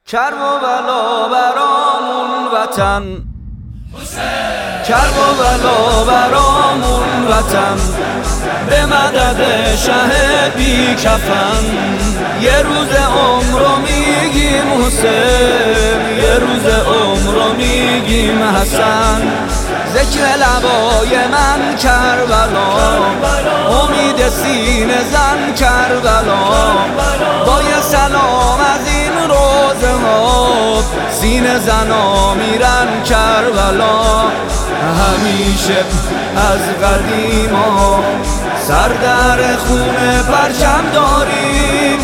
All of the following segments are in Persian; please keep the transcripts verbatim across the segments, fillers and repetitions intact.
کرب و بلا برامون وطن، کرب و بلا برامون وطن، به مدد شه بی کفن. یه روز عمر رو میگیم حسین، یه روز عمر رو میگیم حسن. ذکر لبای من کربلا، امید سینه زن کربلا. با یه سلام از این روزه ها سینه زنا میرن کربلا. همیشه از قدیما سر در خونه پرچم داریم،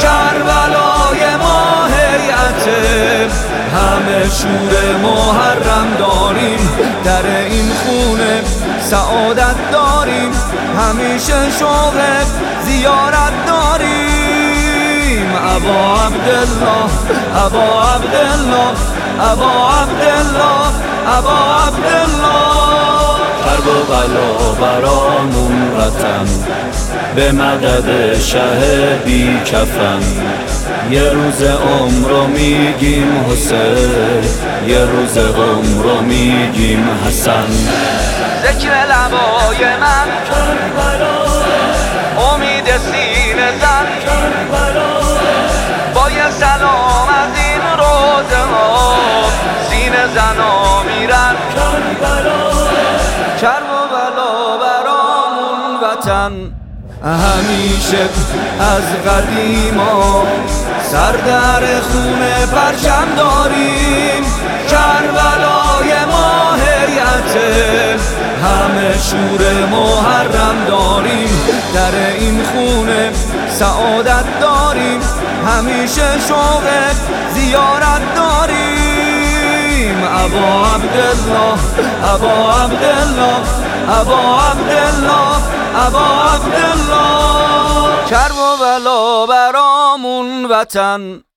کربلای ما هیئته، همه شور محرم داریم. در این خونه سعادت داریم، همیشه شوق زیارت داریم. ابا عبدالله، ابا عبدالله، ابا عبدالله، ابا عبدالله. کرب و بلا برامون وطن، به مدد شه بی کفن. یه روز عمر رو میگیم حسین، یه روز عمر رو میگیم حسن. ذکر لبای من کربلا، امید سینه زن کربلا. با یه سلام از این روزه ها سینه زنا میرن کربلا. کرب و بلا برامون وطن، همیشه از قدیما سر در خونه پرچم داریم. کربلای ما هیئته، همه شور محرم داریم. در این خونه سعادت داریم، همیشه شوق زیارت داریم. ابا عبدالله، ابا عبدالله، ابا عبدالله، ابا عبدالله. کرب و بلا برامون وطن.